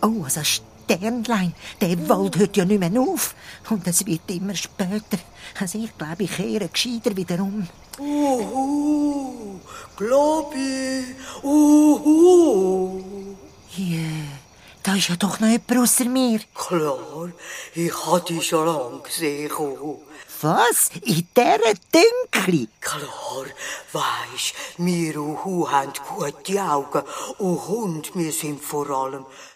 Oh, also Sternlein, der Wald hört ja nicht mehr auf. Und es wird immer später. Also ich glaube, ich kehre gescheiter wieder um. Glaub ich. Ja, da ist ja doch noch jemand ausser mir. Klar, ich hab dich schon lange gesehen. Was? In dieser Dünkli? Klar, weisst, wir haben gute Augen und wir sind vor allem